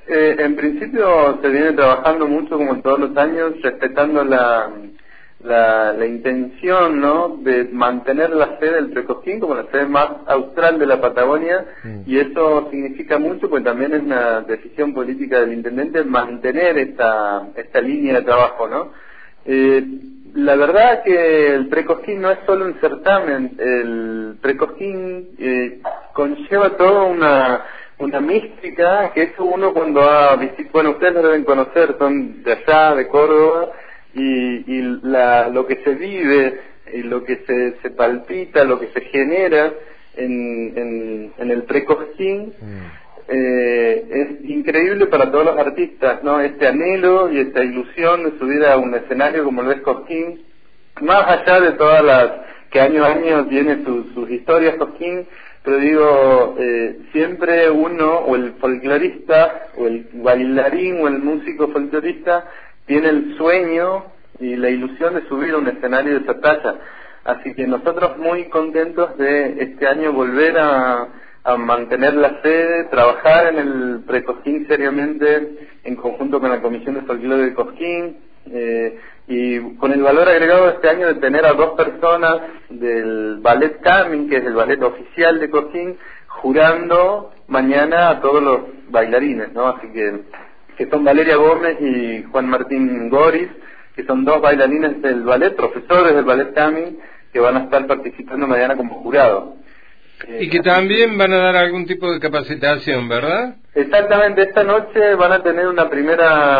En principio se viene trabajando mucho, como todos los años, respetando la intención, ¿no?, de mantener la sede del Precosquín como la sede más austral de la Patagonia, y eso significa mucho, pues también es una decisión política del intendente mantener esta línea de trabajo, ¿no? La verdad que el Precosquín no es solo un certamen, el Precosquín conlleva toda una mística, que eso uno cuando ha visitado, bueno, ustedes lo deben conocer, son de allá, de Córdoba, y lo que se vive, y lo que se palpita, lo que se genera en el Precosquín, es increíble para todos los artistas, ¿no? Este anhelo y esta ilusión de subir a un escenario como lo es Cosquín, más allá de todas las que año a año tiene sus historias Cosquín, pero digo, siempre uno, o el folclorista, o el bailarín, o el músico folclorista, tiene el sueño y la ilusión de subir a un escenario de esa talla. Así que nosotros muy contentos de este año volver a mantener la sede, trabajar en el Precosquín seriamente, en conjunto con la Comisión de Folclore de Cosquín, y con el valor agregado de este año de tener a 2 personas del ballet Camin, que es el ballet oficial de Cosquín, jurando mañana a todos los bailarines, ¿no? Así que son Valeria Gómez y Juan Martín Goris, que son 2 bailarines del ballet, profesores del ballet Camin, que van a estar participando mañana como jurado. Y que también van a dar algún tipo de capacitación, ¿verdad? Exactamente, esta noche van a tener un primer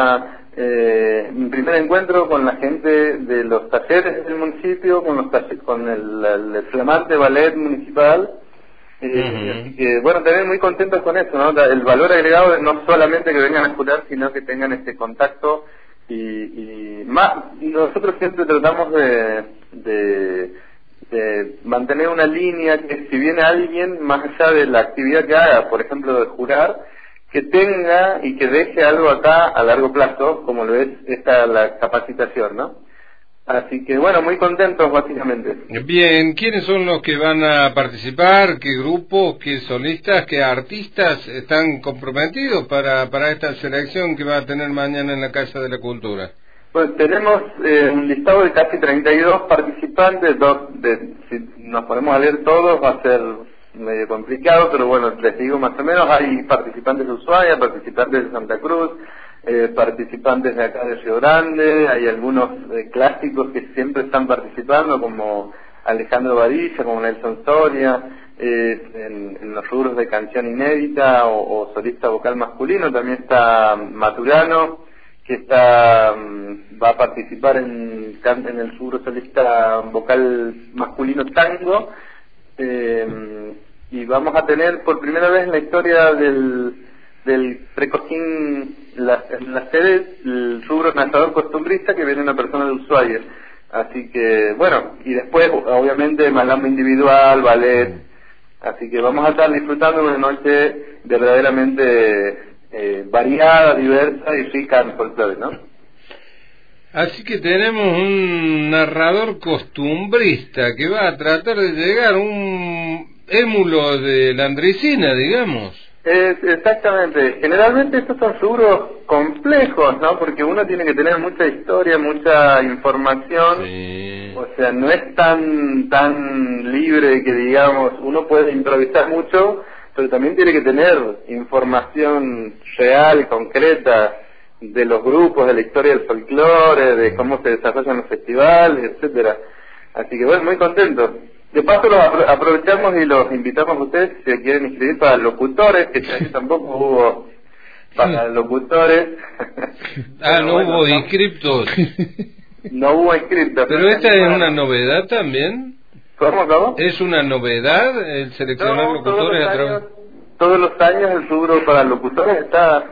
encuentro con la gente de los talleres del municipio, con el flamante ballet municipal. Así que, bueno, también muy contentos con eso, ¿no? El valor agregado de no solamente que vengan a jurar, sino que tengan este contacto y más. Nosotros siempre tratamos de mantener una línea que si viene alguien, más allá de la actividad que haga, por ejemplo de jurar, que tenga y que deje algo acá a largo plazo, como lo es la capacitación, ¿no? Así que bueno, muy contentos básicamente. Bien, ¿quiénes son los que van a participar? ¿Qué grupos, qué solistas, qué artistas están comprometidos para esta selección que va a tener mañana en la Casa de la Cultura? Pues tenemos un listado de casi 32 participantes, si nos ponemos a leer todos va a ser medio complicado, pero bueno, les digo más o menos, hay participantes de Ushuaia, participantes de Santa Cruz, participantes de acá de Río Grande, hay algunos clásicos que siempre están participando, como Alejandro Badilla, como Nelson Soria, en los rubros de canción inédita o solista vocal masculino, también está Maturano, que va a participar en el rubro solista vocal masculino tango, y vamos a tener por primera vez en la historia del Precosquín en la sede el rubro danzador costumbrista, que viene una persona de Ushuaia. Así que bueno, y después obviamente malambo individual, ballet, así que vamos a estar disfrutando de una noche verdaderamente variada, diversa y rica en folclore, ¿no? Así que tenemos un narrador costumbrista que va a tratar de llegar un émulo de la Andresina, digamos. Exactamente. Generalmente estos son rubros complejos, ¿no? Porque uno tiene que tener mucha historia, mucha información. Sí. O sea, no es tan libre que digamos, uno puede improvisar mucho, pero también tiene que tener información real y concreta de los grupos, de la historia del folclore, de cómo se desarrollan los festivales, etcétera. Así que bueno, muy contentos. De paso los aprovechamos y los invitamos a ustedes si se quieren inscribir para locutores, que ya tampoco hubo para locutores. No bueno, hubo inscriptos. No hubo inscriptos. Pero esta es una novedad también. ¿Cómo? ¿Es una novedad el seleccionar locutores a través? Todos los años el rubro para locutores está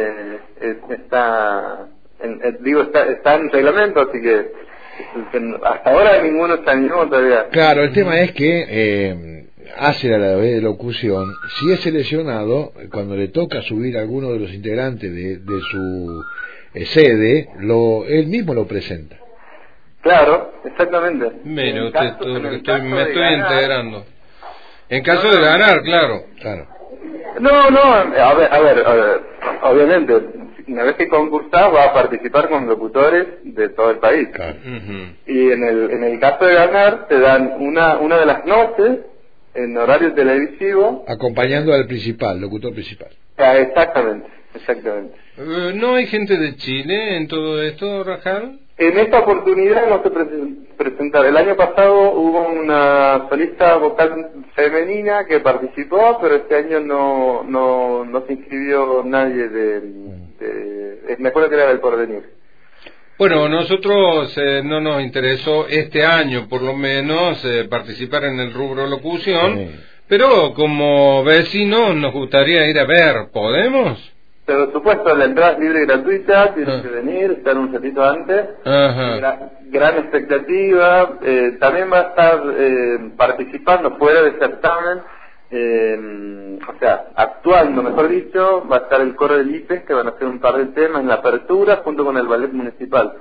en reglamento, así que hasta ahora ninguno está en ninguno todavía. Claro, el tema es que hace a la vez de locución, si es seleccionado, cuando le toca subir a alguno de los integrantes de su sede, él mismo lo presenta. Claro, exactamente. Me estoy integrando. En caso de ganar, claro. No, obviamente, una vez que concursás vas a participar con locutores de todo el país. Claro. Y en el caso de ganar, te dan una de las noches en horario televisivo. Acompañando al principal, locutor principal. Exactamente. ¿No hay gente de Chile en todo esto, Rajal? En esta oportunidad no se presentaron. El año pasado hubo una solista vocal femenina que participó, pero este año no se inscribió nadie me acuerdo que era del Porvenir. Bueno, nosotros no nos interesó este año, por lo menos, participar en el rubro locución, pero como vecinos nos gustaría ir a ver. ¿Podemos? Pero por supuesto, la entrada es libre y gratuita, tienes que venir, estar un ratito antes. Gran expectativa. También va a estar participando fuera de certamen, o sea, actuando, mejor dicho, va a estar el coro del IPES, que van a hacer un par de temas en la apertura junto con el ballet municipal.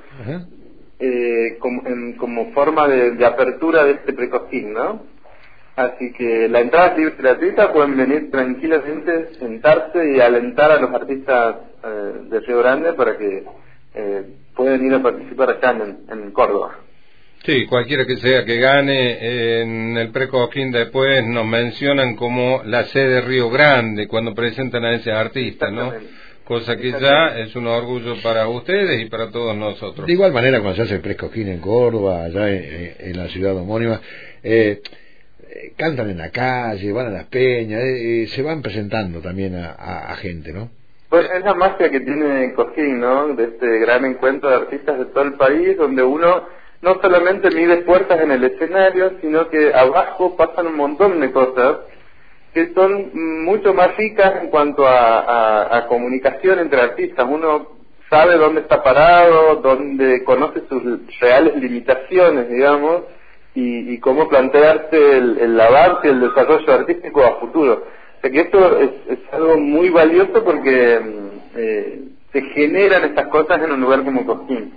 Como forma de apertura de este precosquín, ¿no? Así que la entrada es libre y gratuita, pueden venir tranquilamente, sentarse y alentar a los artistas de Río Grande para que puedan ir a participar acá en Córdoba. Sí, cualquiera que sea que gane en el Precosquín después nos mencionan como la sede Río Grande cuando presentan a ese artista, ¿no? Cosa que ya es un orgullo para ustedes y para todos nosotros. De igual manera cuando se hace el Precosquín en Córdoba, allá en la ciudad homónima, cantan en la calle, van a las peñas, se van presentando también a gente, ¿no? Pues es la magia que tiene Cosquín, ¿no? De este gran encuentro de artistas de todo el país, donde uno no solamente mide fuerzas en el escenario, sino que abajo pasan un montón de cosas que son mucho más ricas en cuanto a comunicación entre artistas. Uno sabe dónde está parado, dónde conoce sus reales limitaciones, digamos, y cómo plantearse el avance y el desarrollo artístico a futuro. O sea que esto es algo muy valioso porque se generan estas cosas en un lugar como Cosquín.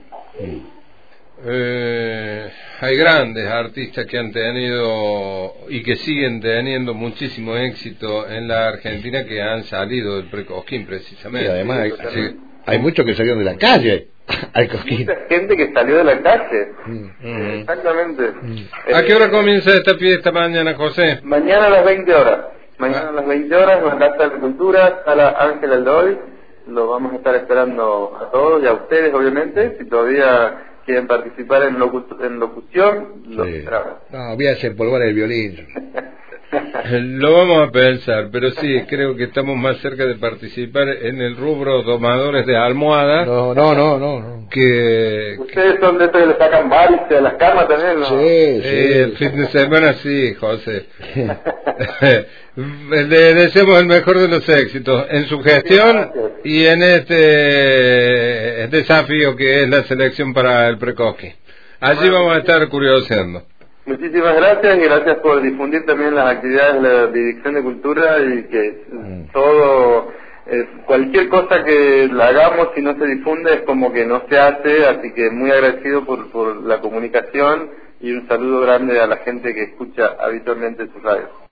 Hay grandes artistas que han tenido y que siguen teniendo muchísimo éxito en la Argentina que han salido del Precosquín precisamente. Y además hay muchos que salieron de la calle al Cosquín. Mucha gente que salió de la calle. Exactamente. ¿A qué hora comienza esta fiesta mañana, José? Mañana a las 20 horas. Mañana a las 20 horas en la Casa de Cultura, sala Ángel Aldoy. Lo vamos a estar esperando a todos y a ustedes, obviamente. Si todavía quieren participar en locución, los esperamos. No, voy a desempolvar el violín. Lo vamos a pensar, pero sí, creo que estamos más cerca de participar en el rubro domadores de almohadas. No. Ustedes son de estos que le sacan varices a las camas también, ¿no? Sí. El fin de semana sí, José. Le deseamos el mejor de los éxitos en su gestión y en este desafío que es la selección para el Precosquín. Allí vamos a estar curioseando. Muchísimas gracias y gracias por difundir también las actividades de la Dirección de Cultura y que todo, cualquier cosa que la hagamos si no se difunde es como que no se hace, así que muy agradecido por la comunicación y un saludo grande a la gente que escucha habitualmente sus radios.